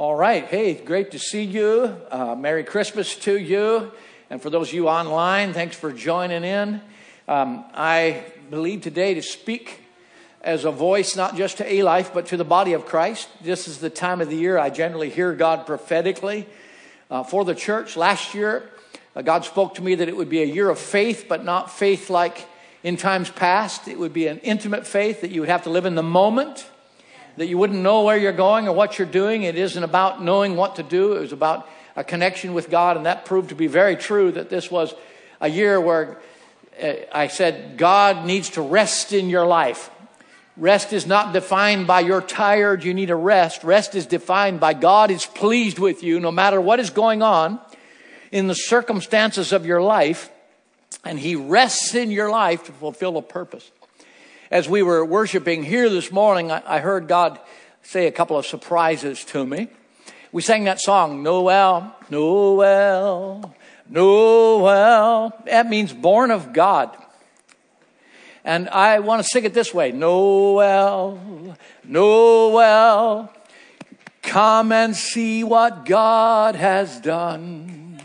All right. Hey, great to see you. Merry Christmas to you. And for those of you online, thanks for joining in. I believe today to speak as a voice, not just to A-Life, but to the body of Christ. This is the time of the year I generally hear God prophetically for the church. Last year, God spoke to me that it would be a year of faith, but not faith like in times past. It would be an intimate faith that you would have to live in the moment, that you wouldn't know where you're going or what you're doing. It isn't about knowing what to do. It was about a connection with God, and that proved to be very true, that this was a year where I said, God needs to rest in your life. Rest is not defined by you're tired, you need a rest. Rest is defined by God is pleased with you no matter what is going on in the circumstances of your life, and He rests in your life to fulfill a purpose. As we were worshiping here this morning, I heard God say a couple of surprises to me. We sang that song, Noel, Noel, Noel. That means born of God. And I want to sing it this way. Noel, Noel, come and see what God has done.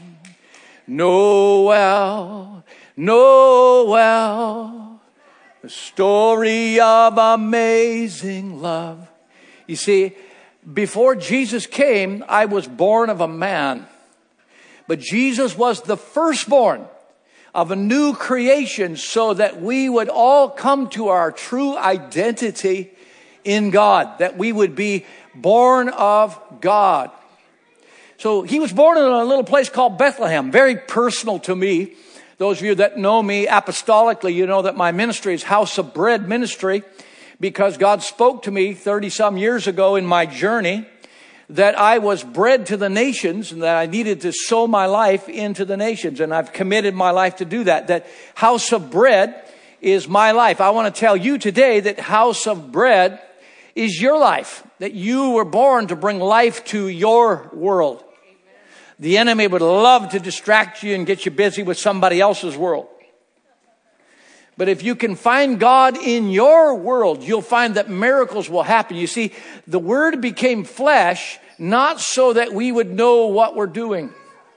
Noel, Noel, a story of amazing love. You see, before Jesus came, I was born of a man. But Jesus was the firstborn of a new creation so that we would all come to our true identity in God, that we would be born of God. So He was born in a little place called Bethlehem, very personal to me. Those of you that know me apostolically, you know that my ministry is House of Bread ministry, because God spoke to me 30-some years ago in my journey that I was bread to the nations and that I needed to sow my life into the nations. And I've committed my life to do that. That House of Bread is my life. I want to tell you today that House of Bread is your life, that you were born to bring life to your world. The enemy would love to distract you and get you busy with somebody else's world. But if you can find God in your world, you'll find that miracles will happen. You see, the Word became flesh, not so that we would know what we're doing.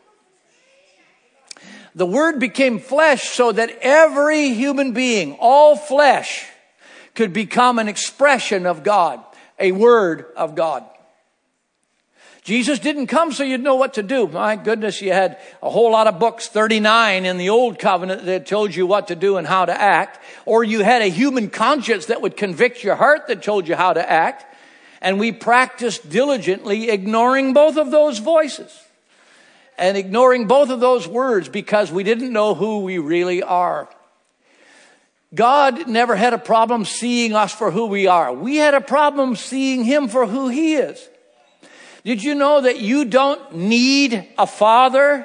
The Word became flesh so that every human being, all flesh, could become an expression of God, a word of God. Jesus didn't come so you'd know what to do. My goodness, you had a whole lot of books, 39 in the Old Covenant that told you what to do and how to act. Or you had a human conscience that would convict your heart that told you how to act. And we practiced diligently ignoring both of those voices and ignoring both of those words because we didn't know who we really are. God never had a problem seeing us for who we are. We had a problem seeing Him for who He is. Did you know that you don't need a father?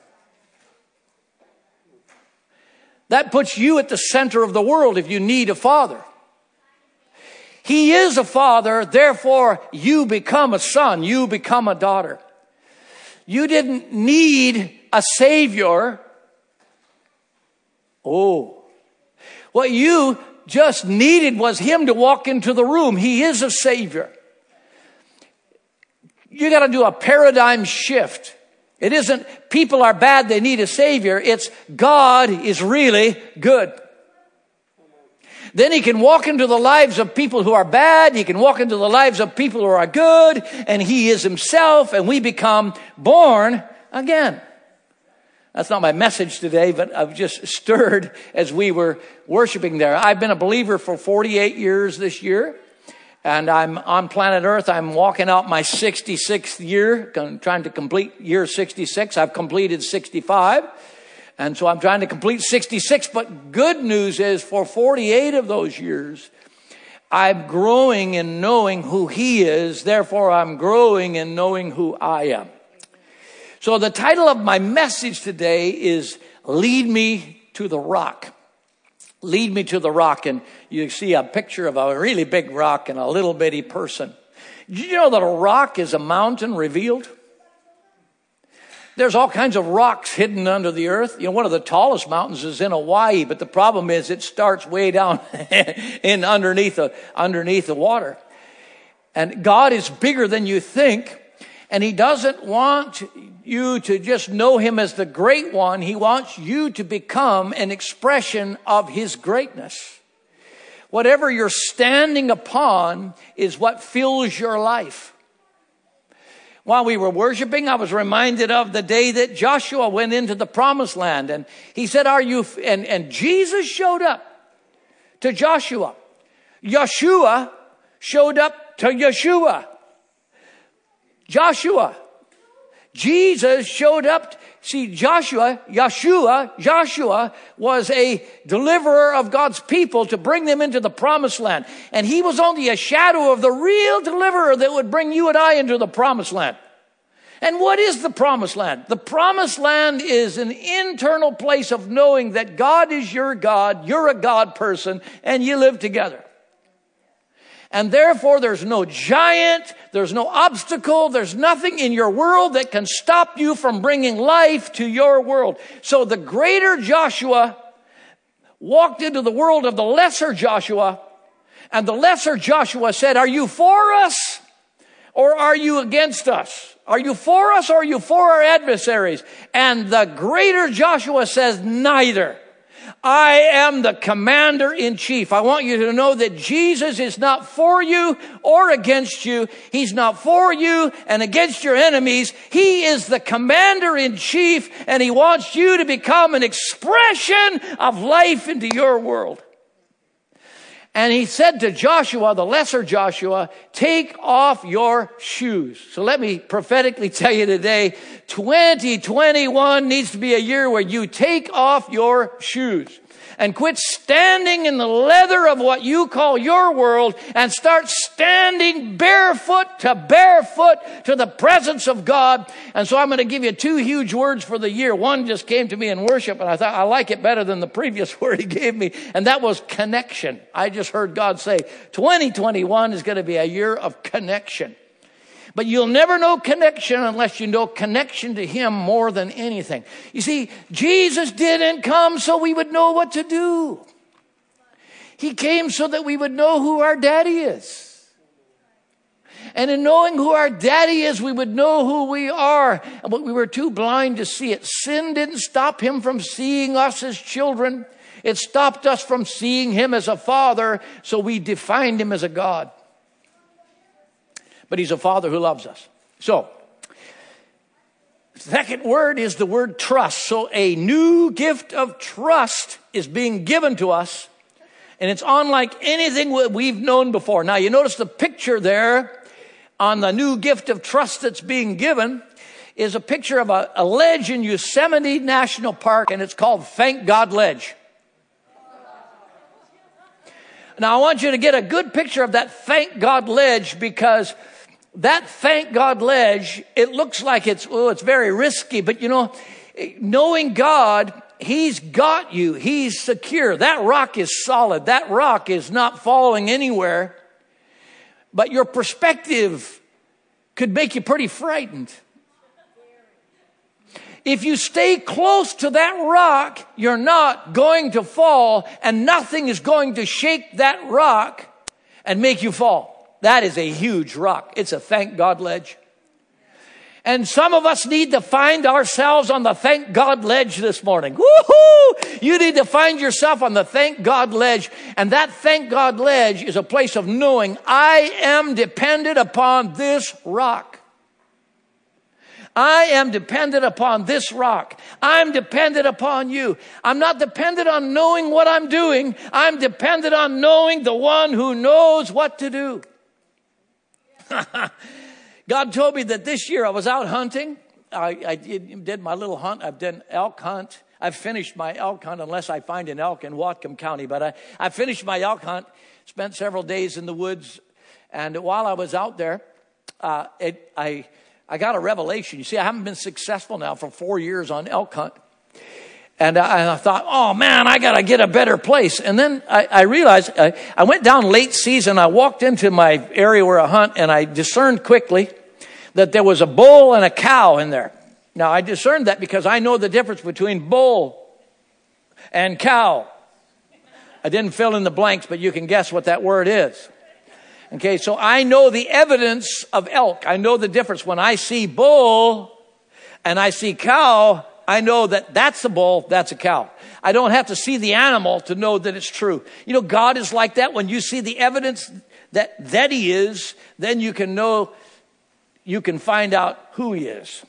That puts you at the center of the world if you need a father. He is a father, therefore you become a son, you become a daughter. You didn't need a savior. Oh, what you just needed was Him to walk into the room. He is a savior. You got to do a paradigm shift. It isn't people are bad, they need a savior. It's God is really good. Then He can walk into the lives of people who are bad. He can walk into the lives of people who are good. And He is Himself, and we become born again. That's not my message today, but I was just stirred as we were worshiping there. I've been a believer for 48 years this year. And I'm on planet Earth. I'm walking out my 66th year, trying to complete year 66. I've completed 65. And so I'm trying to complete 66. But good news is for 48 of those years, I'm growing in knowing who He is. Therefore, I'm growing in knowing who I am. So the title of my message today is Lead Me to the Rock. Lead me to the rock. And you see a picture of a really big rock and a little bitty person. Did you know that a rock is a mountain revealed? There's all kinds of rocks hidden under the earth. You know, one of the tallest mountains is in Hawaii, but the problem is it starts way down in underneath the water. And God is bigger than you think. And he doesn't want you to just know him as the great one. He wants you to become an expression of his greatness. Whatever you're standing upon is what fills your life. While we were worshiping, I was reminded of the day that Joshua went into the promised land. And he said, and Jesus showed up to Joshua. Yeshua showed up to Yeshua. Joshua. Jesus showed up. See, Joshua was a deliverer of God's people to bring them into the promised land. And he was only a shadow of the real deliverer that would bring you and I into the promised land. And what is the promised land? The promised land is an internal place of knowing that God is your God, you're a God person, and you live together. And therefore, there's no giant, there's no obstacle, there's nothing in your world that can stop you from bringing life to your world. So the greater Joshua walked into the world of the lesser Joshua, and the lesser Joshua said, are you for us or are you against us? Are you for us or are you for our adversaries? And the greater Joshua says, neither. I am the commander in chief. I want you to know that Jesus is not for you or against you. He's not for you and against your enemies. He is the commander in chief, and he wants you to become an expression of life into your world. And he said to Joshua, the lesser Joshua, take off your shoes. So let me prophetically tell you today, 2021 needs to be a year where you take off your shoes and quit standing in the leather of what you call your world and start standing barefoot to the presence of God. And so I'm going to give you two huge words for the year. One just came to me in worship, and I thought I like it better than the previous word he gave me, and that was connection. I just heard God say 2021 is going to be a year of connection. But you'll never know connection unless you know connection to him more than anything. You see, Jesus didn't come so we would know what to do. He came so that we would know who our daddy is. And in knowing who our daddy is, we would know who we are. But we were too blind to see it. Sin didn't stop him from seeing us as children. It stopped us from seeing him as a father, so we defined him as a God. But he's a father who loves us. So, second word is the word trust. So a new gift of trust is being given to us, and it's unlike anything we've known before. Now, you notice the picture there on the new gift of trust that's being given is a picture of a ledge in Yosemite National Park, and it's called Thank God Ledge. Now, I want you to get a good picture of that Thank God Ledge, because that Thank God Ledge, it looks like it's very risky, but knowing God, he's got you. He's secure. That rock is solid. That rock is not falling anywhere. But your perspective could make you pretty frightened. If you stay close to that rock, you're not going to fall, and nothing is going to shake that rock and make you fall. That is a huge rock. It's a Thank God Ledge. And some of us need to find ourselves on the Thank God Ledge this morning. Woohoo! You need to find yourself on the Thank God Ledge. And that Thank God Ledge is a place of knowing I am dependent upon this rock. I am dependent upon this rock. I'm dependent upon you. I'm not dependent on knowing what I'm doing. I'm dependent on knowing the one who knows what to do. God told me that this year I was out hunting. I did my little hunt. I've done elk hunt. I've finished my elk hunt, unless I find an elk in Whatcom County. But I finished my elk hunt, spent several days in the woods. And while I was out there, I got a revelation. You see, I haven't been successful now for 4 years on elk hunt. And I thought, oh man, I got to get a better place. And then I realized, I went down late season. I walked into my area where I hunt, and I discerned quickly that there was a bull and a cow in there. Now, I discerned that because I know the difference between bull and cow. I didn't fill in the blanks, but you can guess what that word is. Okay, so I know the evidence of elk. I know the difference. When I see bull and I see cow, I know that that's a bull, that's a cow. I don't have to see the animal to know that it's true. You know, God is like that. When you see the evidence that he is, then you can know, you can find out who he is.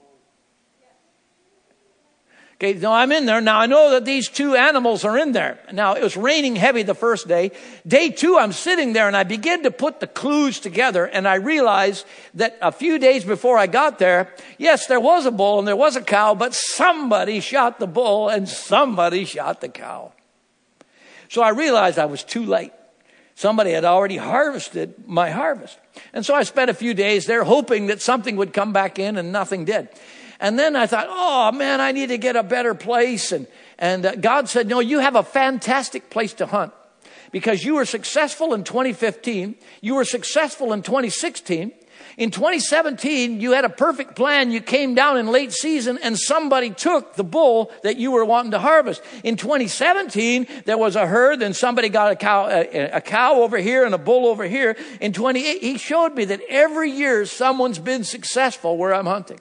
Okay, now I'm in there. Now I know that these two animals are in there. Now it was raining heavy the first day. Day 2, I'm sitting there and I begin to put the clues together, and I realized that a few days before I got there, yes, there was a bull and there was a cow, but somebody shot the bull and somebody shot the cow. So I realized I was too late. Somebody had already harvested my harvest. And so I spent a few days there hoping that something would come back in, and nothing did. And then I thought, oh man, I need to get a better place. And God said, no, you have a fantastic place to hunt, because you were successful in 2015. You were successful in 2016. In 2017, you had a perfect plan. You came down in late season and somebody took the bull that you were wanting to harvest. In 2017, there was a herd and somebody got a cow over here and a bull over here. In 28, he showed me that every year someone's been successful where I'm hunting.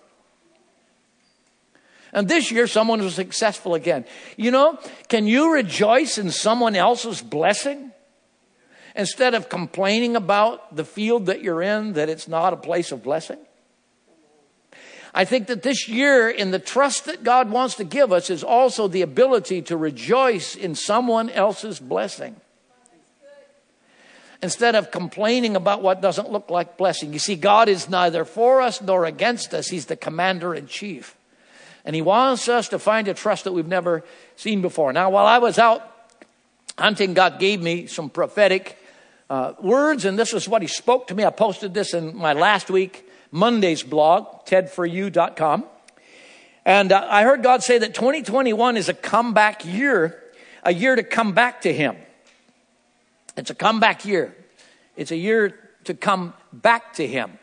And this year, someone was successful again. You know, can you rejoice in someone else's blessing instead of complaining about the field that you're in, that it's not a place of blessing? I think that this year, in the trust that God wants to give us, is also the ability to rejoice in someone else's blessing instead of complaining about what doesn't look like blessing. You see, God is neither for us nor against us. He's the commander in chief. And he wants us to find a trust that we've never seen before. Now, while I was out hunting, God gave me some prophetic words, and this is what he spoke to me. I posted this in my last week, Monday's blog, tedforyou.com. And I heard God say that 2021 is a comeback year, a year to come back to him. It's a comeback year. It's a year to come back to him.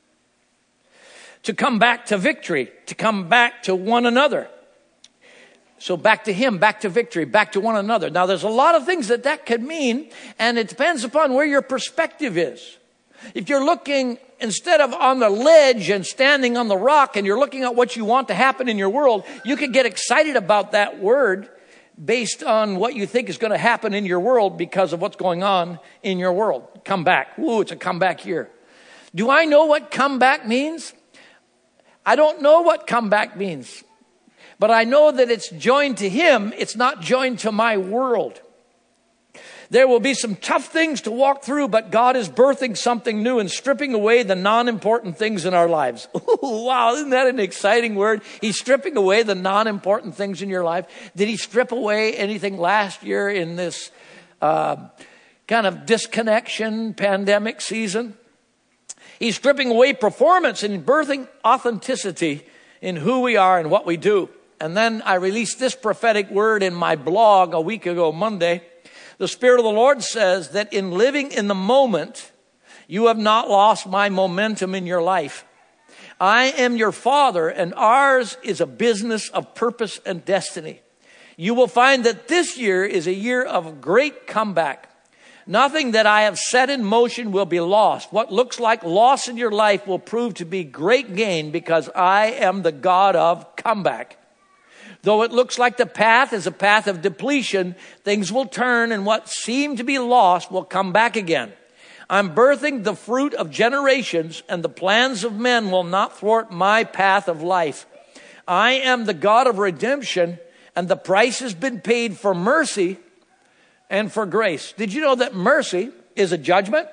To come back to victory, to come back to one another. So back to him, back to victory, back to one another. Now there's a lot of things that could mean, and it depends upon where your perspective is. If you're looking instead of on the ledge and standing on the rock, and you're looking at what you want to happen in your world, you could get excited about that word based on what you think is going to happen in your world because of what's going on in your world. Come back. Ooh, it's a comeback year. Do I know what comeback means? I don't know what comeback means, but I know that it's joined to him. It's not joined to my world. There will be some tough things to walk through, but God is birthing something new and stripping away the non-important things in our lives. Ooh, wow, isn't that an exciting word? He's stripping away the non-important things in your life. Did he strip away anything last year in this kind of disconnection pandemic season? He's stripping away performance and birthing authenticity in who we are and what we do. And then I released this prophetic word in my blog a week ago, Monday. The Spirit of the Lord says that in living in the moment, you have not lost my momentum in your life. I am your Father, and ours is a business of purpose and destiny. You will find that this year is a year of great comeback. Nothing that I have set in motion will be lost. What looks like loss in your life will prove to be great gain, because I am the God of comeback. Though it looks like the path is a path of depletion, things will turn, and what seemed to be lost will come back again. I'm birthing the fruit of generations, and the plans of men will not thwart my path of life. I am the God of redemption, and the price has been paid for mercy and for grace. Did you know that mercy is a judgment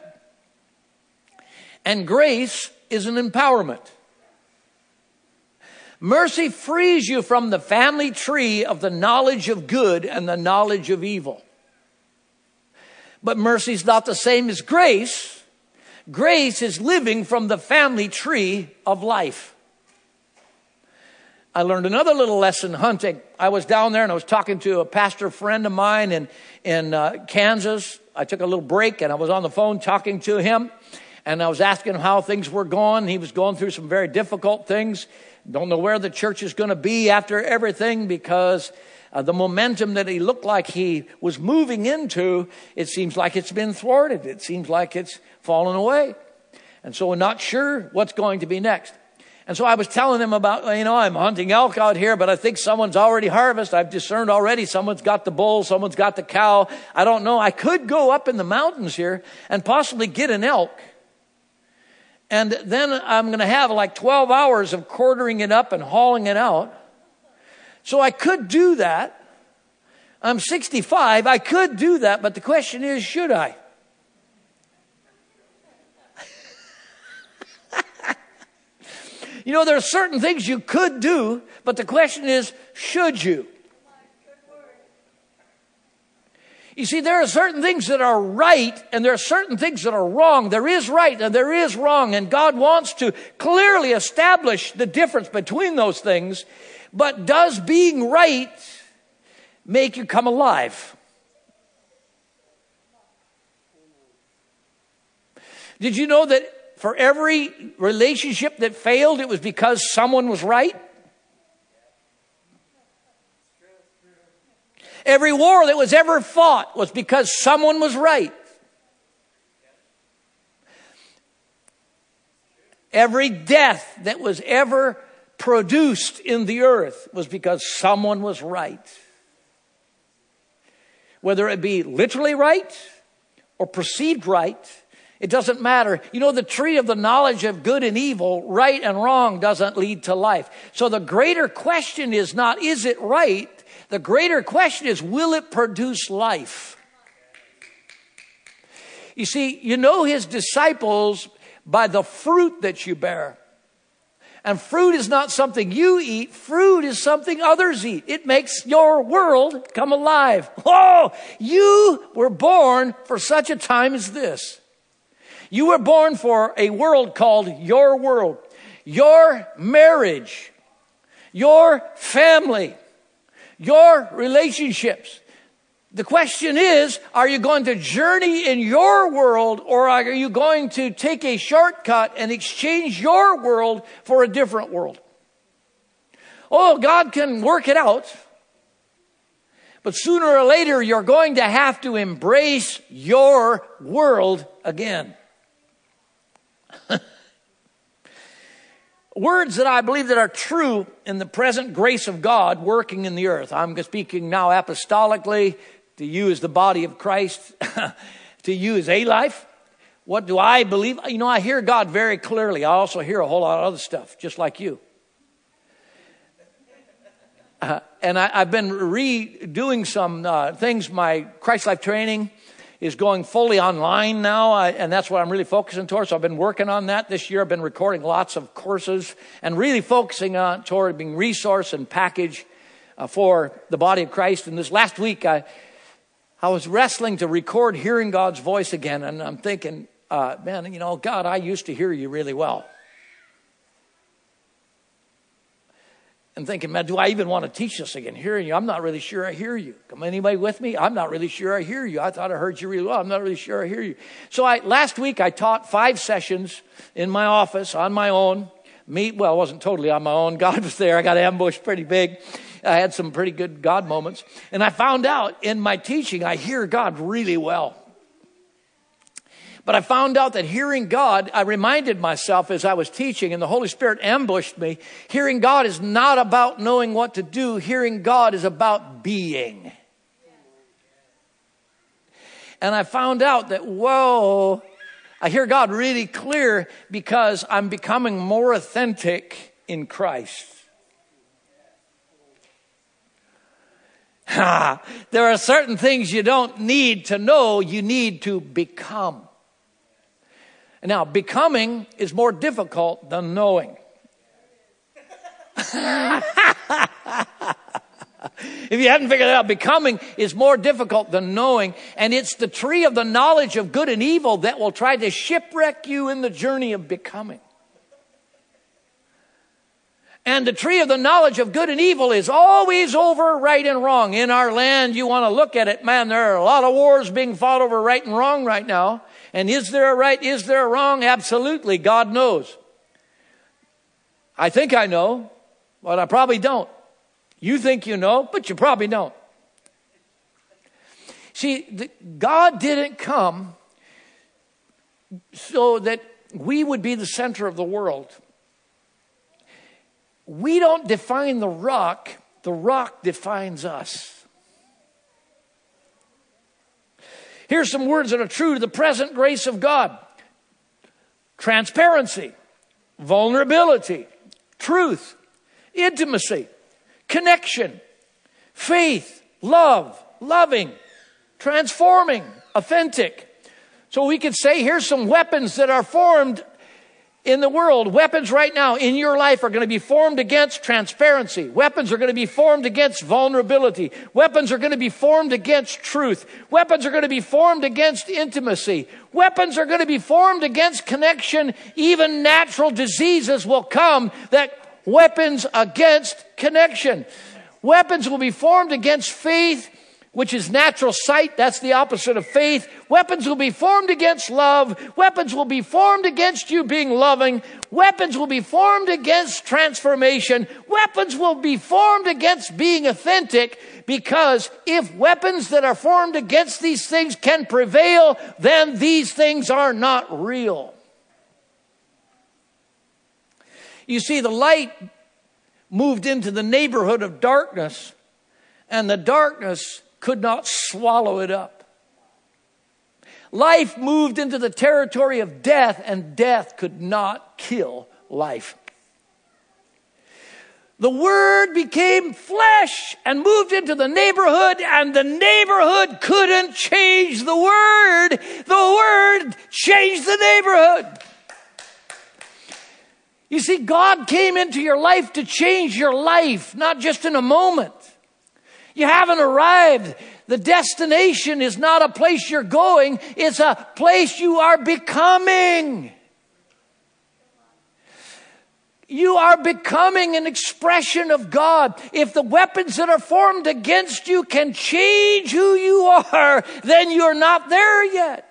and grace is an empowerment? Mercy frees you from the family tree of the knowledge of good and the knowledge of evil. But mercy is not the same as grace. Grace is living from the family tree of life. I learned another little lesson hunting. I was down there and I was talking to a pastor friend of mine in Kansas. I took a little break and I was on the phone talking to him. And I was asking him how things were going. He was going through some very difficult things. Don't know where the church is going to be after everything, because The momentum that he looked like he was moving into, it seems like it's been thwarted. It seems like it's fallen away. And so we're not sure what's going to be next. And so I was telling him about, I'm hunting elk out here, but I think someone's already harvested. I've discerned already someone's got the bull, someone's got the cow. I don't know. I could go up in the mountains here and possibly get an elk. And then I'm going to have like 12 hours of quartering it up and hauling it out. So I could do that. I'm 65. I could do that. But the question is, should I? There are certain things you could do, but the question is, should you? You see, there are certain things that are right, and there are certain things that are wrong. There is right, and there is wrong, and God wants to clearly establish the difference between those things. But does being right make you come alive? Did you know that for every relationship that failed, it was because someone was right? Every war that was ever fought was because someone was right. Every death that was ever produced in the earth was because someone was right. Whether it be literally right or perceived right, it doesn't matter. The tree of the knowledge of good and evil, right and wrong, doesn't lead to life. So the greater question is not, is it right? The greater question is, will it produce life? You see, his disciples by the fruit that you bear. And fruit is not something you eat. Fruit is something others eat. It makes your world come alive. Oh, you were born for such a time as this. You were born for a world called your world, your marriage, your family, your relationships. The question is, are you going to journey in your world, or are you going to take a shortcut and exchange your world for a different world? Oh, God can work it out. But sooner or later, you're going to have to embrace your world again. Words that I believe that are true in the present grace of God working in the earth. I'm speaking now apostolically, to you as the body of Christ, to you as a life. What do I believe? I hear God very clearly. I also hear a whole lot of other stuff, just like you. And I've been redoing some things. My Christ Life training is going fully online now, and that's what I'm really focusing towards. So I've been working on that this year. I've been recording lots of courses and really focusing on toward being resource and package for the body of Christ. And this last week, I was wrestling to record hearing God's voice again, and I'm thinking, God, I used to hear you really well. And thinking, man, do I even want to teach this again? Hearing you, I'm not really sure I hear you. Come anybody with me? I'm not really sure I hear you. I thought I heard you really well. I'm not really sure I hear you. So last week I taught 5 sessions in my office on my own. It wasn't totally on my own. God was there. I got ambushed pretty big. I had some pretty good God moments. And I found out in my teaching, I hear God really well. But I found out that hearing God, I reminded myself as I was teaching, and the Holy Spirit ambushed me, hearing God is not about knowing what to do. Hearing God is about being. And I found out that, I hear God really clear because I'm becoming more authentic in Christ. There are certain things you don't need to know, you need to become. Now, becoming is more difficult than knowing. If you hadn't figured it out, becoming is more difficult than knowing. And it's the tree of the knowledge of good and evil that will try to shipwreck you in the journey of becoming. And the tree of the knowledge of good and evil is always over right and wrong. In our land, you want to look at it, man, there are a lot of wars being fought over right and wrong right now. And is there a right? Is there a wrong? Absolutely. God knows. I think I know, but I probably don't. You think you know, but you probably don't. See, God didn't come so that we would be the center of the world. We don't define the rock defines us. Here's some words that are true to the present grace of God. Transparency, vulnerability, truth, intimacy, connection, faith, love, loving, transforming, authentic. So we could say here's some weapons that are formed in the world. Weapons right now in your life are going to be formed against transparency. Weapons are going to be formed against vulnerability. Weapons are going to be formed against truth. Weapons are going to be formed against intimacy. Weapons are going to be formed against connection. Even natural diseases will come that weapons against connection. Weapons will be formed against faith, which is natural sight. That's the opposite of faith. Weapons will be formed against love. Weapons will be formed against you being loving. Weapons will be formed against transformation. Weapons will be formed against being authentic, because if weapons that are formed against these things can prevail, then these things are not real. You see, the light moved into the neighborhood of darkness, and the darkness could not swallow it up. Life moved into the territory of death, and death could not kill life. The Word became flesh and moved into the neighborhood, and the neighborhood couldn't change the Word. The Word changed the neighborhood. You see, God came into your life to change your life, not just in a moment. You haven't arrived. The destination is not a place you're going. It's a place you are becoming. You are becoming an expression of God. If the weapons that are formed against you can change who you are, then you're not there yet.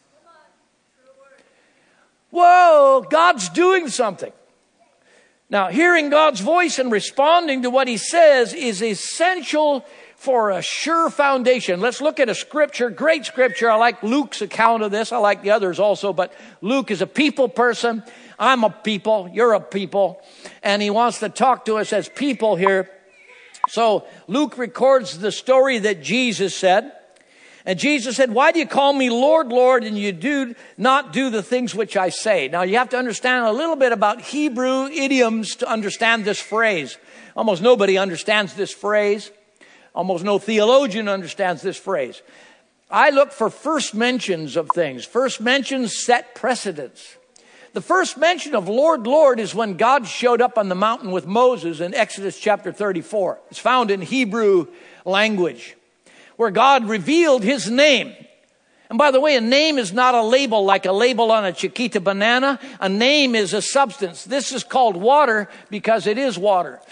Whoa, God's doing something. Now, hearing God's voice and responding to what He says is essential for a sure foundation. Let's look at a scripture, great scripture. I like Luke's account of this. I like the others also, but Luke is a people person. I'm a people. You're a people. And he wants to talk to us as people here. So Luke records the story that Jesus said. And Jesus said, "Why do you call me Lord, Lord, and you do not do the things which I say?" Now, you have to understand a little bit about Hebrew idioms to understand this phrase. Almost nobody understands this phrase. Almost no theologian understands this phrase. I look for first mentions of things. First mentions set precedents. The first mention of Lord, Lord is when God showed up on the mountain with Moses in Exodus chapter 34. It's found in Hebrew language, where God revealed His name. And by the way, a name is not a label like a label on a Chiquita banana. A name is a substance. This is called water because it is water.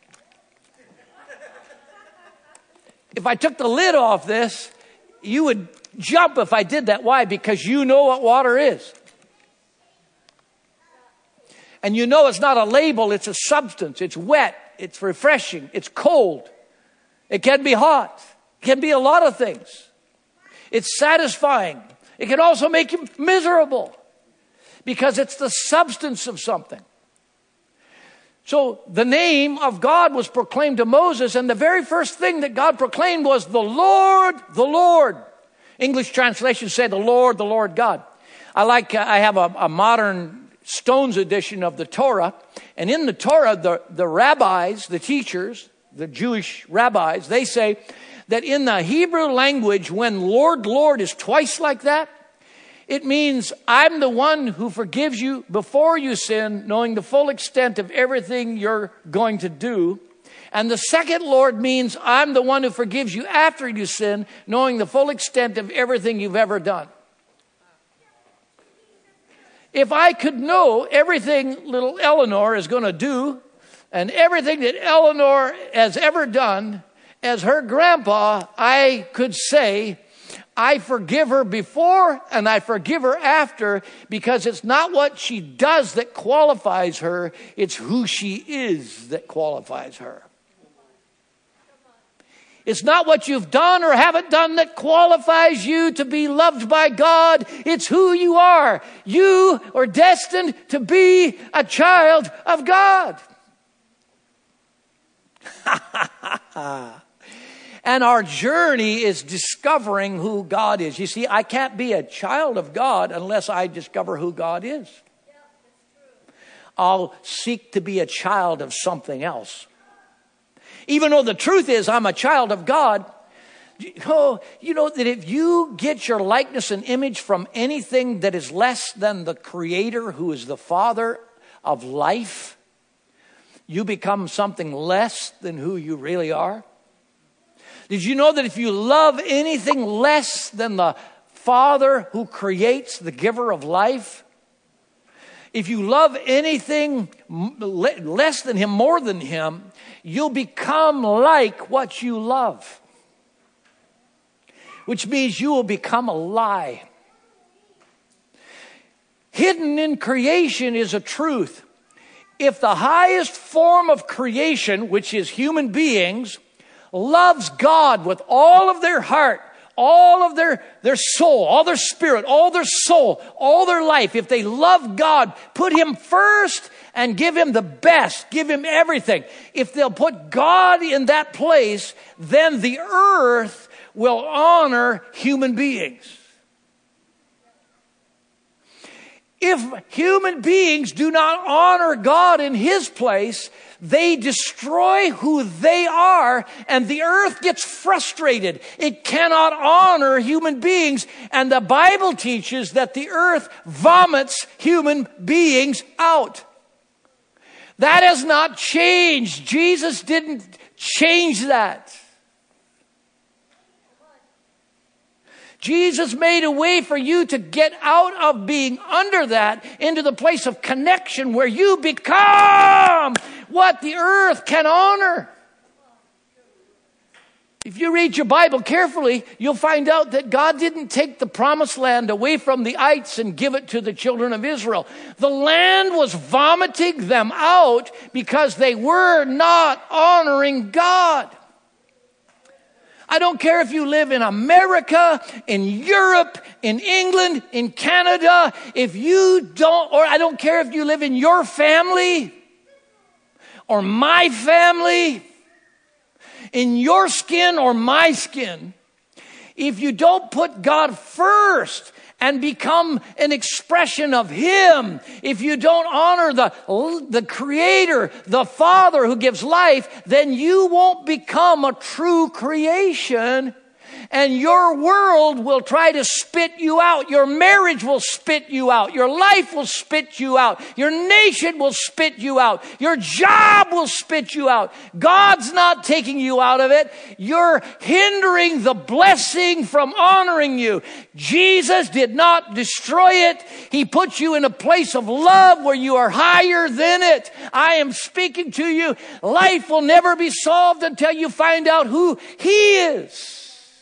If I took the lid off this, you would jump if I did that. Why? Because you know what water is. And you know it's not a label, it's a substance. It's wet, it's refreshing, it's cold. It can be hot. It can be a lot of things. It's satisfying. It can also make you miserable because it's the substance of something. So the name of God was proclaimed to Moses, and the very first thing that God proclaimed was the Lord, the Lord. English translations say the Lord God. I have a modern Stone's edition of the Torah, and in the Torah, the rabbis, the teachers, the Jewish rabbis, they say that in the Hebrew language, when Lord, Lord is twice like that, it means I'm the one who forgives you before you sin, knowing the full extent of everything you're going to do. And the second Lord means I'm the one who forgives you after you sin, knowing the full extent of everything you've ever done. If I could know everything little Eleanor is going to do and everything that Eleanor has ever done, as her grandpa, I could say, I forgive her before and I forgive her after, because it's not what she does that qualifies her, it's who she is that qualifies her. It's not what you've done or haven't done that qualifies you to be loved by God. It's who you are. You are destined to be a child of God. And our journey is discovering who God is. You see, I can't be a child of God unless I discover who God is. I'll seek to be a child of something else. Even though the truth is I'm a child of God, you know that if you get your likeness and image from anything that is less than the Creator, who is the Father of life, you become something less than who you really are. Did you know that if you love anything less than the Father who creates, the giver of life, if you love anything less than Him, more than Him, you'll become like what you love. Which means you will become a lie. Hidden in creation is a truth. If the highest form of creation, which is human beings, loves God with all of their heart, all of their soul, all their spirit, all their soul, all their life, if they love God, put Him first and give Him the best, give Him everything. If they'll put God in that place, then the earth will honor human beings. If human beings do not honor God in His place, they destroy who they are, and the earth gets frustrated. It cannot honor human beings, and the Bible teaches that the earth vomits human beings out. That has not changed. Jesus didn't change that. Jesus made a way for you to get out of being under that into the place of connection where you become what the earth can honor. If you read your Bible carefully, you'll find out that God didn't take the promised land away from the ites and give it to the children of Israel. The land was vomiting them out because they were not honoring God. I don't care if you live in America, in Europe, in England, in Canada, or I don't care if you live in your family or my family, in your skin or my skin. If you don't put God first and become an expression of Him, if you don't honor the Creator, the Father who gives life, then you won't become a true creation. And your world will try to spit you out. Your marriage will spit you out. Your life will spit you out. Your nation will spit you out. Your job will spit you out. God's not taking you out of it. You're hindering the blessing from honoring you. Jesus did not destroy it. He put you in a place of love where you are higher than it. I am speaking to you. Life will never be solved until you find out who He is.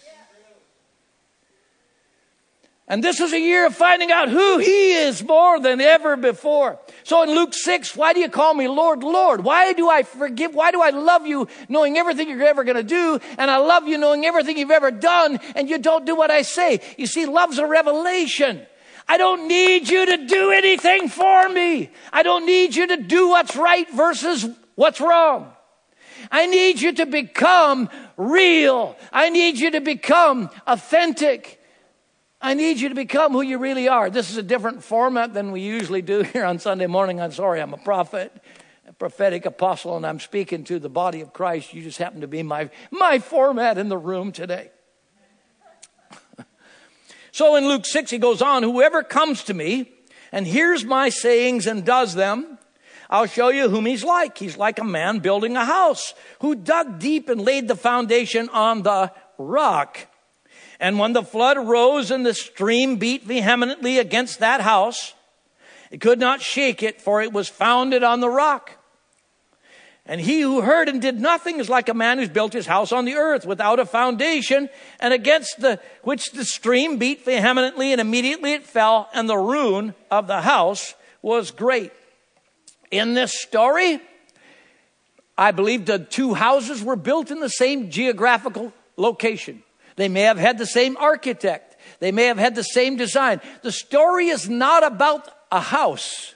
And this is a year of finding out who He is more than ever before. So in Luke 6, why do you call me Lord, Lord? Why do I forgive? Why do I love you knowing everything you're ever going to do? And I love you knowing everything you've ever done, and you don't do what I say. You see, love's a revelation. I don't need you to do anything for me. I don't need you to do what's right versus what's wrong. I need you to become real. I need you to become authentic. I need you to become who you really are. This is a different format than we usually do here on Sunday morning. I'm sorry, I'm a prophet, a prophetic apostle, and I'm speaking to the body of Christ. You just happen to be my format in the room today. So in Luke 6, he goes on, whoever comes to me and hears my sayings and does them, I'll show you whom he's like. He's like a man building a house who dug deep and laid the foundation on the rock. And when the flood rose and the stream beat vehemently against that house, it could not shake it, for it was founded on the rock. And he who heard and did nothing is like a man who's built his house on the earth without a foundation, and against which the stream beat vehemently, and immediately it fell, and the ruin of the house was great. In this story, I believe the two houses were built in the same geographical location. They may have had the same architect. They may have had the same design. The story is not about a house.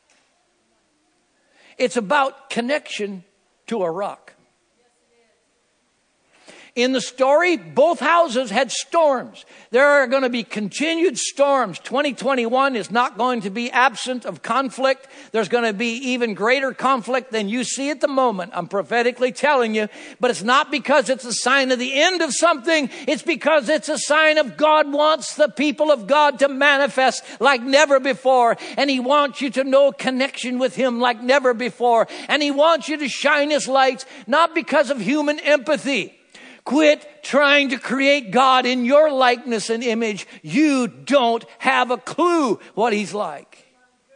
It's about connection to a rock. In the story, both houses had storms. There are going to be continued storms. 2021 is not going to be absent of conflict. There's going to be even greater conflict than you see at the moment. I'm prophetically telling you. But it's not because it's a sign of the end of something. It's because it's a sign of God wants the people of God to manifest like never before. And He wants you to know connection with Him like never before. And He wants you to shine His lights, not because of human empathy. Quit trying to create God in your likeness and image. You don't have a clue what He's like.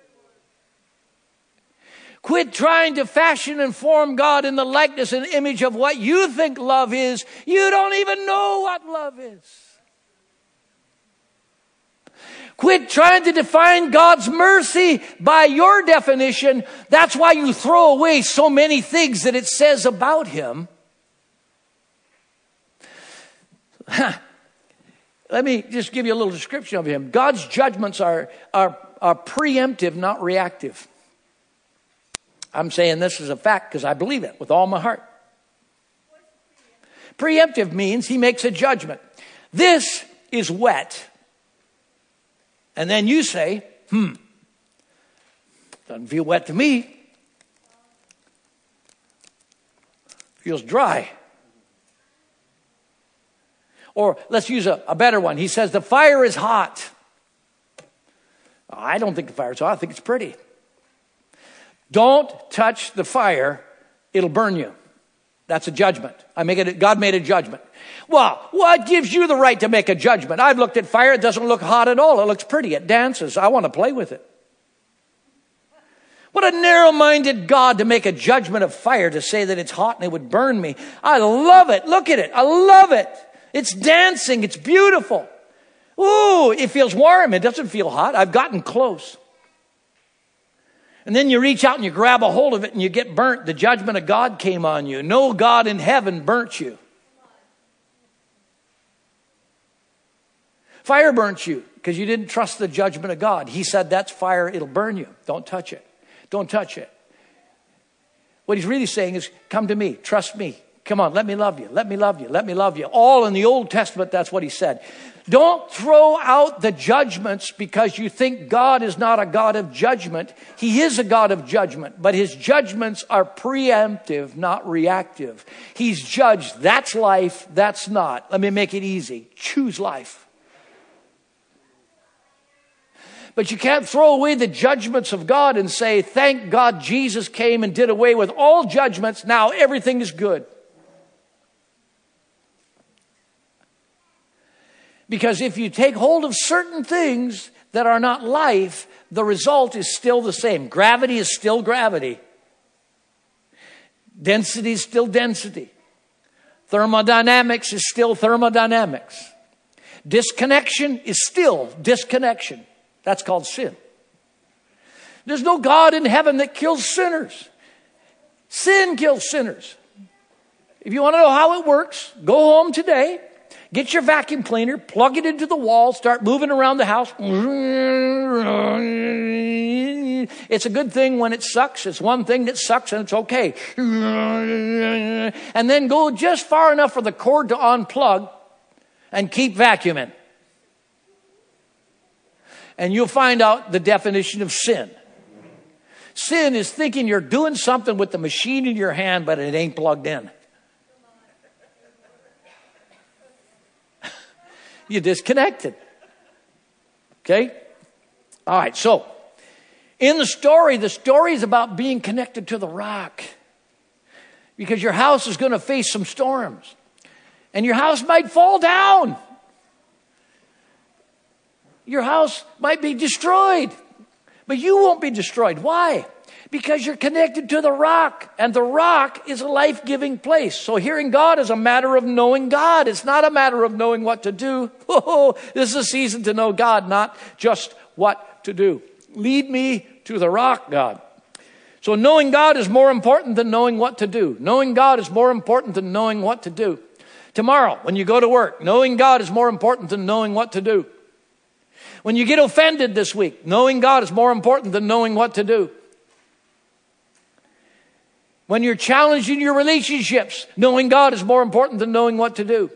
Quit trying to fashion and form God in the likeness and image of what you think love is. You don't even know what love is. Quit trying to define God's mercy by your definition. That's why you throw away so many things that it says about Him. Let me just give you a little description of Him. God's judgments are preemptive, not reactive. I'm saying this is a fact because I believe it with all my heart. Preemptive means He makes a judgment. This is wet. And then you say, doesn't feel wet to me. Feels dry. Or let's use a better one. He says, the fire is hot. I don't think the fire is hot. I think it's pretty. Don't touch the fire. It'll burn you. That's a judgment. God made a judgment. Well, what gives you the right to make a judgment? I've looked at fire. It doesn't look hot at all. It looks pretty. It dances. I want to play with it. What a narrow-minded God to make a judgment of fire, to say that it's hot and it would burn me. I love it. Look at it. I love it. It's dancing. It's beautiful. Ooh, it feels warm. It doesn't feel hot. I've gotten close. And then you reach out and you grab a hold of it and you get burnt. The judgment of God came on you. No God in heaven burnt you. Fire burnt you because you didn't trust the judgment of God. He said, that's fire. It'll burn you. Don't touch it. Don't touch it. What He's really saying is, come to me. Trust me. Come on, let me love you. Let me love you. Let me love you. All in the Old Testament, that's what He said. Don't throw out the judgments because you think God is not a God of judgment. He is a God of judgment, but His judgments are preemptive, not reactive. He's judged. That's life. That's not. Let me make it easy. Choose life. But you can't throw away the judgments of God and say, thank God Jesus came and did away with all judgments. Now everything is good. Because if you take hold of certain things that are not life, the result is still the same. Gravity is still gravity. Density is still density. Thermodynamics is still thermodynamics. Disconnection is still disconnection. That's called sin. There's no God in heaven that kills sinners. Sin kills sinners. If you want to know how it works, go home today. Get your vacuum cleaner, plug it into the wall, start moving around the house. It's a good thing when it sucks. It's one thing that sucks and it's okay. And then go just far enough for the cord to unplug and keep vacuuming. And you'll find out the definition of sin. Sin is thinking you're doing something with the machine in your hand, but it ain't plugged in. You disconnected. Okay? All right, so in the story is about being connected to the rock. Because your house is going to face some storms. And your house might fall down. Your house might be destroyed. But you won't be destroyed. Why? Because you're connected to the rock. And the rock is a life-giving place. So hearing God is a matter of knowing God. It's not a matter of knowing what to do. Oh, this is a season to know God, not just what to do. Lead me to the rock, God. So knowing God is more important than knowing what to do. Knowing God is more important than knowing what to do. Tomorrow, when you go to work, knowing God is more important than knowing what to do. When you get offended this week, knowing God is more important than knowing what to do. When you're challenged in your relationships, knowing God is more important than knowing what to do.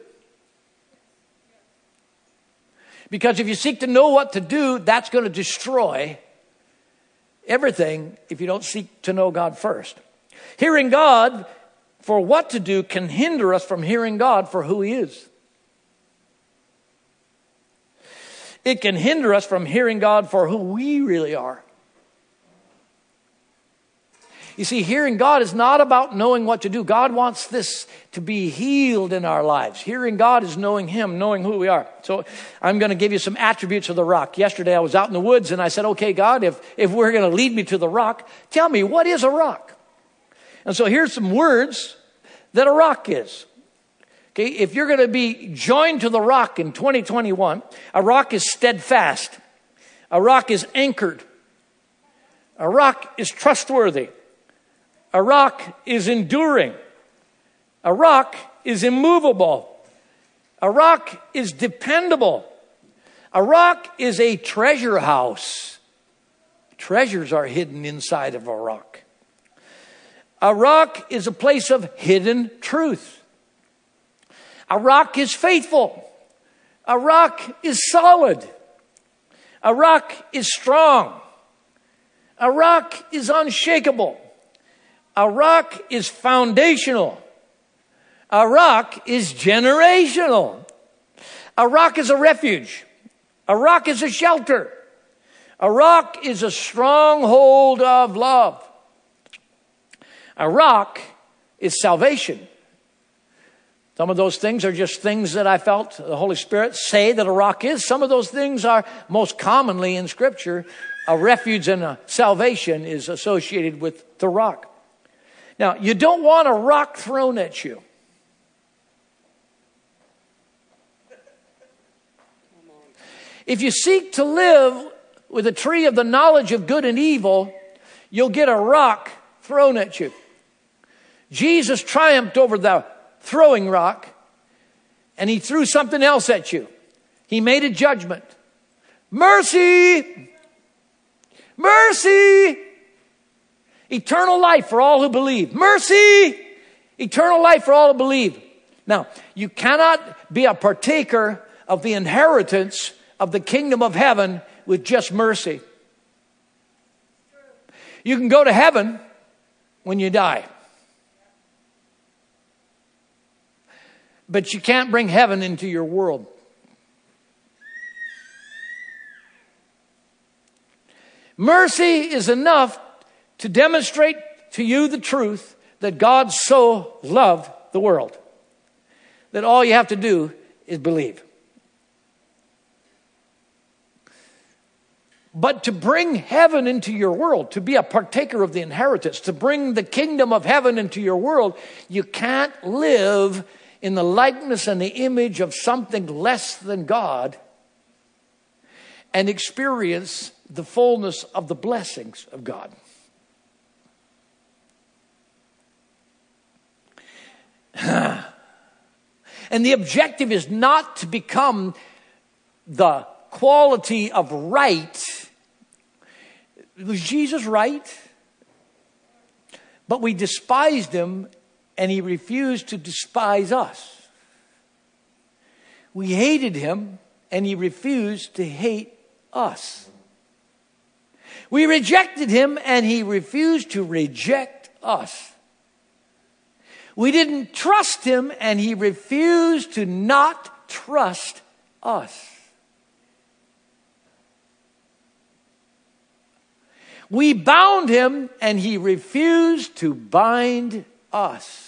Because if you seek to know what to do, that's going to destroy everything if you don't seek to know God first. Hearing God for what to do can hinder us from hearing God for who He is. It can hinder us from hearing God for who we really are. You see, hearing God is not about knowing what to do. God wants this to be healed in our lives. Hearing God is knowing Him, knowing who we are. So I'm going to give you some attributes of the rock. Yesterday I was out in the woods and I said, okay, God, if we're going to lead me to the rock, tell me, what is a rock? And so here's some words that a rock is. Okay, if you're going to be joined to the rock in 2021, a rock is steadfast. A rock is anchored. A rock is trustworthy. A rock is enduring. A rock is immovable. A rock is dependable. A rock is a treasure house. Treasures are hidden inside of a rock. A rock is a place of hidden truth. A rock is faithful. A rock is solid. A rock is strong. A rock is unshakable. A rock is foundational. A rock is generational. A rock is a refuge. A rock is a shelter. A rock is a stronghold of love. A rock is salvation. Some of those things are just things that I felt the Holy Spirit say that a rock is. Some of those things are most commonly in Scripture. A refuge and a salvation is associated with the rock. Now, you don't want a rock thrown at you. If you seek to live with a tree of the knowledge of good and evil, you'll get a rock thrown at you. Jesus triumphed over the throwing rock, and He threw something else at you. He made a judgment. Mercy! Mercy! Eternal life for all who believe. Mercy! Eternal life for all who believe. Now, you cannot be a partaker of the inheritance of the kingdom of heaven with just mercy. You can go to heaven when you die. But you can't bring heaven into your world. Mercy is enough to demonstrate to you the truth that God so loved the world that all you have to do is believe. But to bring heaven into your world, to be a partaker of the inheritance, to bring the kingdom of heaven into your world, you can't live in the likeness and the image of something less than God and experience the fullness of the blessings of God. And the objective is not to become the quality of right. Was Jesus right? But we despised Him, and He refused to despise us. We hated Him, and He refused to hate us. We rejected Him, and He refused to reject us. We didn't trust Him, and He refused to not trust us. We bound Him, and He refused to bind us.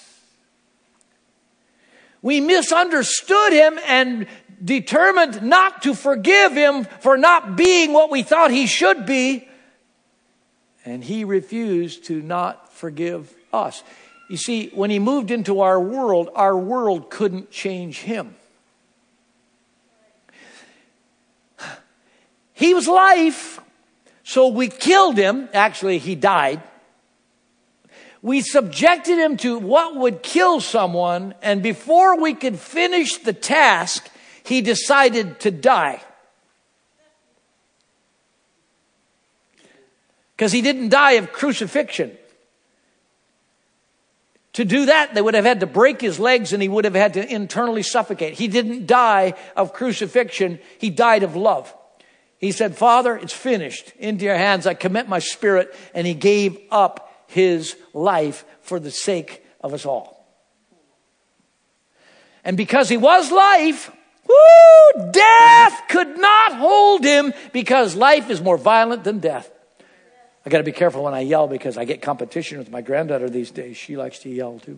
We misunderstood Him and determined not to forgive Him for not being what we thought He should be, and He refused to not forgive us. You see, when He moved into our world couldn't change Him. He was life, so we killed Him. Actually, He died. We subjected him to what would kill someone, and before we could finish the task, he decided to die. Because he didn't die of crucifixion. To do that, they would have had to break his legs and he would have had to internally suffocate. He didn't die of crucifixion. He died of love. He said, Father, it's finished. Into your hands I commit my spirit. And he gave up his life for the sake of us all. And because he was life, death could not hold him, because life is more violent than death. I got to be careful when I yell, because I get competition with my granddaughter these days. She likes to yell too.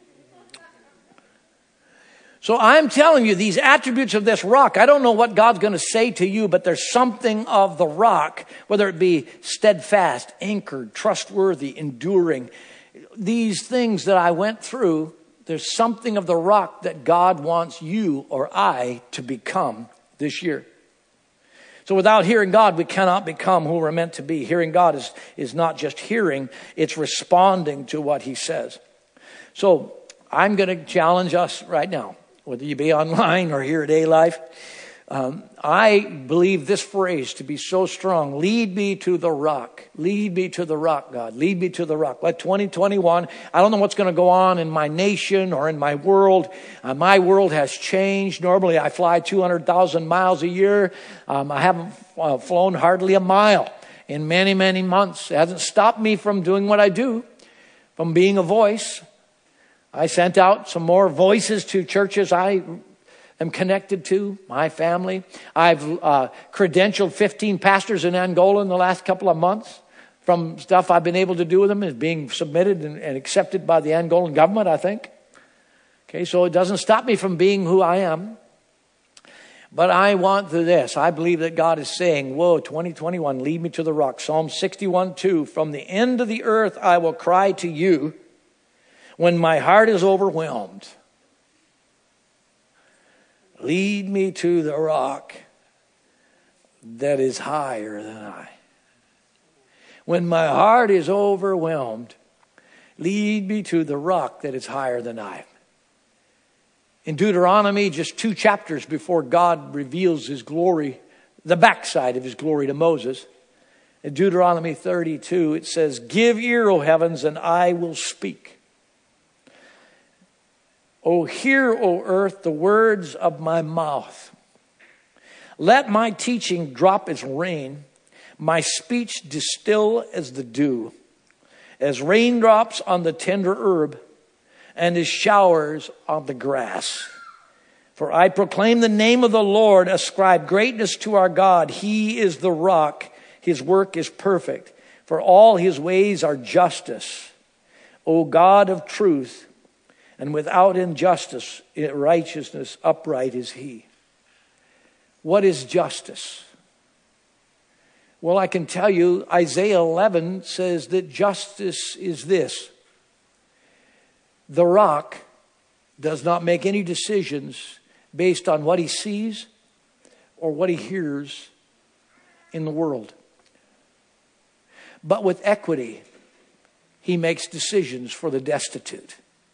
So I'm telling you, these attributes of this rock, I don't know what God's going to say to you, but there's something of the rock, whether it be steadfast, anchored, trustworthy, enduring. These things that I went through, there's something of the rock that God wants you or I to become this year. So without hearing God, we cannot become who we're meant to be. Hearing God is not just hearing, it's responding to what he says. So I'm going to challenge us right now, whether you be online or here at A-Life. I believe this phrase to be so strong. Lead me to the rock. Lead me to the rock, God. Lead me to the rock. Let 2021, I don't know what's going to go on in my nation or in my world. My world has changed. Normally I fly 200,000 miles a year. I haven't flown hardly a mile in many, many months. It hasn't stopped me from doing what I do, from being a voice. I sent out some more voices to churches I am connected to, my family. I've credentialed 15 pastors in Angola in the last couple of months from stuff I've been able to do with them. Is being submitted and accepted by the Angolan government, I think. Okay, so it doesn't stop me from being who I am. But I want this. I believe that God is saying, 2021, lead me to the rock. Psalm 61:2, from the end of the earth I will cry to you when my heart is overwhelmed. Lead me to the rock that is higher than I. When my heart is overwhelmed, lead me to the rock that is higher than I. In Deuteronomy, just 2 chapters before God reveals his glory, the backside of his glory to Moses, in Deuteronomy 32, it says, give ear, O heavens, and I will speak. O hear, O earth, the words of my mouth. Let my teaching drop as rain, my speech distill as the dew, as raindrops on the tender herb, and as showers on the grass. For I proclaim the name of the Lord, ascribe greatness to our God. He is the rock, his work is perfect, for all his ways are justice. O God of truth, and without injustice, righteousness, upright is he. What is justice? Well, I can tell you, Isaiah 11 says that justice is this. The rock does not make any decisions based on what he sees or what he hears in the world. But with equity, he makes decisions for the destitute.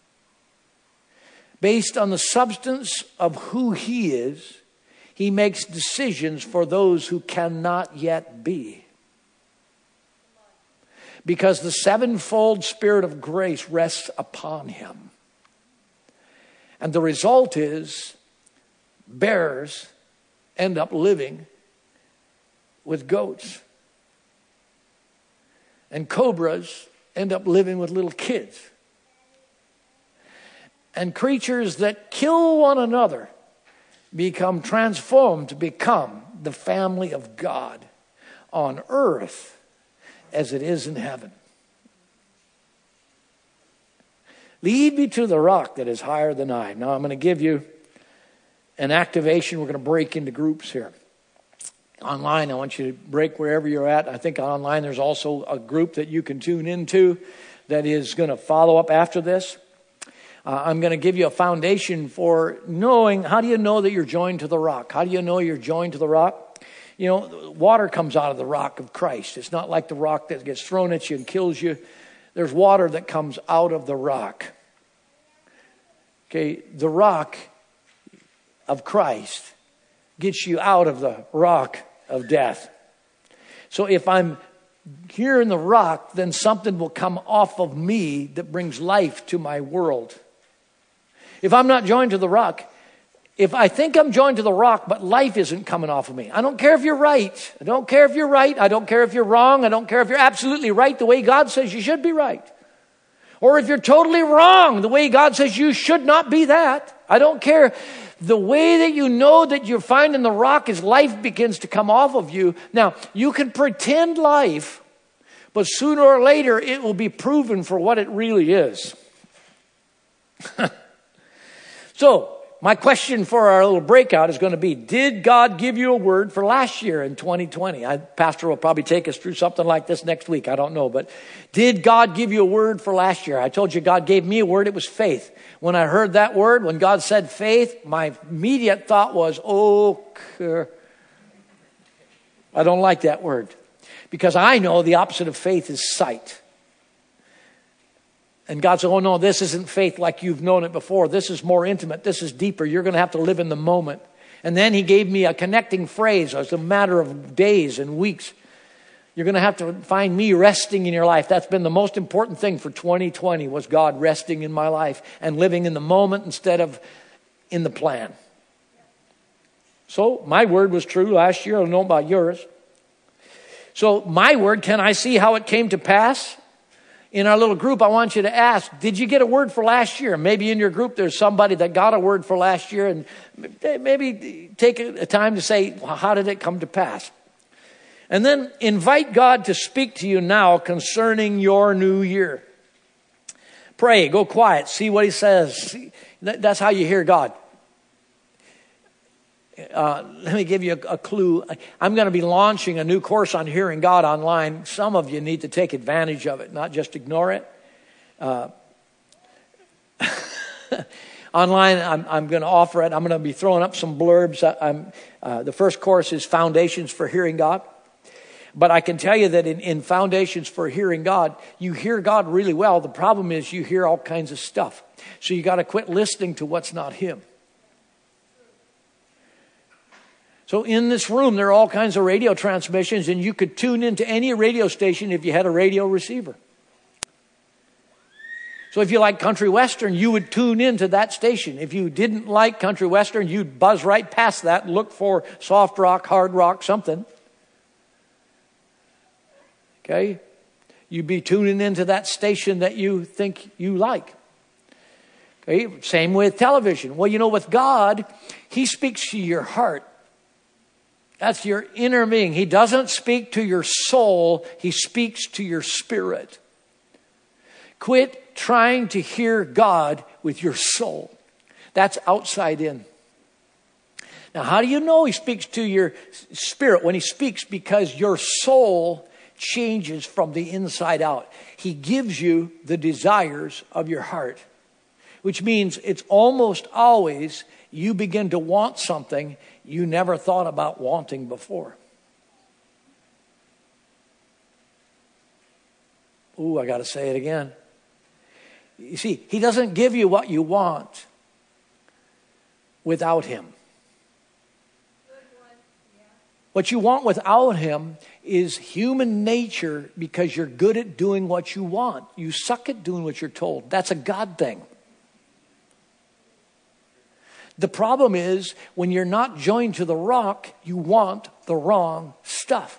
Based on the substance of who he is, he makes decisions for those who cannot yet be. Because the sevenfold Spirit of grace rests upon him. And the result is, bears end up living with goats. And cobras end up living with little kids. And creatures that kill one another become transformed to become the family of God on earth as it is in heaven. Lead me to the rock that is higher than I. Now I'm going to give you an activation. We're going to break into groups here. Online, I want you to break wherever you're at. I think online there's also a group that you can tune into that is going to follow up after this. I'm going to give you a foundation for knowing, how do you know that you're joined to the rock? How do you know you're joined to the rock? You know, water comes out of the rock of Christ. It's not like the rock that gets thrown at you and kills you. there's water that comes out of the rock. Okay, the rock of Christ gets you out of the rock of death. So if I'm here in the rock, then something will come off of me that brings life to my world. If I'm not joined to the rock, if I think I'm joined to the rock, but life isn't coming off of me, I don't care if you're right. I don't care if you're right. I don't care if you're wrong. I don't care if you're absolutely right the way God says you should be right. Or if you're totally wrong the way God says you should not be that. I don't care. The way that you know that you're finding the rock is life begins to come off of you. Now, you can pretend life, but sooner or later it will be proven for what it really is. So, my question for our little breakout is going to be, did God give you a word for last year in 2020? Pastor will probably take us through something like this next week. I don't know. But did God give you a word for last year? I told you God gave me a word. It was faith. When I heard that word, when God said faith, my immediate thought was, I don't like that word. Because I know the opposite of faith is sight. And God said, oh no, this isn't faith like you've known it before. This is more intimate. This is deeper. You're going to have to live in the moment. And then he gave me a connecting phrase as a matter of days and weeks. You're going to have to find me resting in your life. That's been the most important thing for 2020 was God resting in my life and living in the moment instead of in the plan. So my word was true last year. I don't know about yours. So my word, can I see how it came to pass? In our little group, I want you to ask, did you get a word for last year? Maybe in your group there's somebody that got a word for last year, and maybe take a time to say, well, how did it come to pass? And then invite God to speak to you now concerning your new year. Pray, go quiet, see what he says. That's how you hear God. Let me give you a clue. I'm going to be launching a new course on hearing God online. Some of you need to take advantage of it, not just ignore it. Online, I'm going to offer it. I'm going to be throwing up some blurbs. The first course is Foundations for Hearing God. But I can tell you that in Foundations for Hearing God, you hear God really well. The problem is you hear all kinds of stuff. So you got to quit listening to what's not him. So in this room, there are all kinds of radio transmissions, and you could tune into any radio station if you had a radio receiver. So if you like country western, you would tune into that station. If you didn't like country western, you'd buzz right past that and look for soft rock, hard rock, something. Okay? You'd be tuning into that station that you think you like. Okay? Same with television. Well, you know, with God, he speaks to your heart. That's your inner being. He doesn't speak to your soul. He speaks to your spirit. Quit trying to hear God with your soul. That's outside in. Now, how do you know he speaks to your spirit when he speaks? Because your soul changes from the inside out. He gives you the desires of your heart, which means it's almost always you begin to want something you never thought about wanting before. Ooh, I got to say it again. You see, he doesn't give you what you want without him. What you want without him is human nature because you're good at doing what you want. You suck at doing what you're told. That's a God thing. The problem is when you're not joined to the rock, you want the wrong stuff.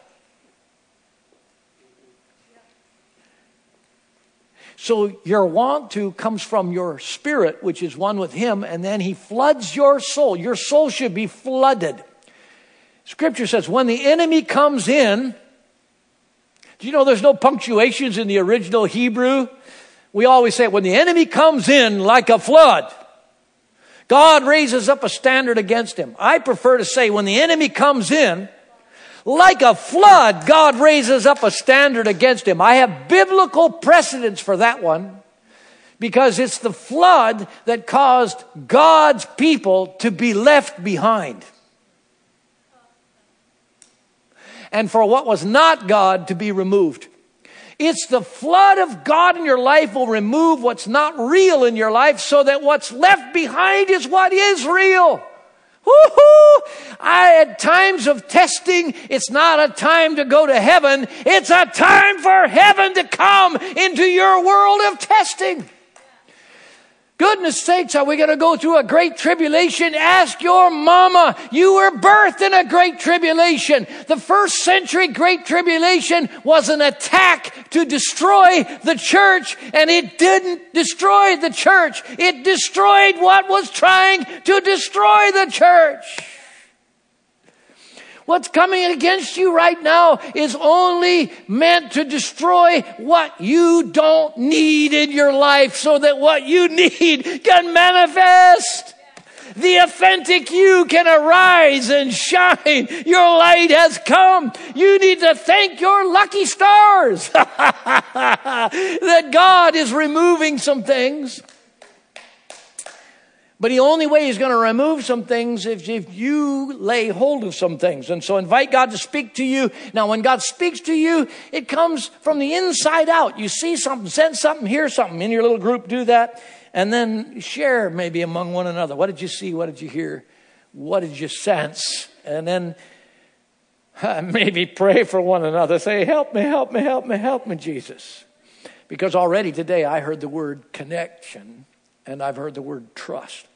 So your want to comes from your spirit, which is one with him, and then he floods your soul. Your soul should be flooded. Scripture says when the enemy comes in, do you know there's no punctuations in the original Hebrew? We always say when the enemy comes in like a flood, God raises up a standard against him. I prefer to say when the enemy comes in, like a flood, God raises up a standard against him. I have biblical precedence for that one because it's the flood that caused God's people to be left behind. And for what was not God to be removed. It's the flood of God in your life will remove what's not real in your life so that what's left behind is what is real. Woo-hoo! At times of testing, it's not a time to go to heaven. It's a time for heaven to come into your world of testing. Goodness sakes, are we going to go through a great tribulation? Ask your mama. You were birthed in a great tribulation. The first century great tribulation was an attack to destroy the church, and it didn't destroy the church. It destroyed what was trying to destroy the church. What's coming against you right now is only meant to destroy what you don't need in your life so that what you need can manifest. The authentic you can arise and shine. Your light has come. You need to thank your lucky stars that God is removing some things. But the only way he's going to remove some things is if you lay hold of some things. And so invite God to speak to you. Now, when God speaks to you, it comes from the inside out. You see something, sense something, hear something. In your little group, do that. And then share maybe among one another. What did you see? What did you hear? What did you sense? And then maybe pray for one another. Say, help me, help me, help me, help me, Jesus. Because already today I heard the word connection. And I've heard the word trust.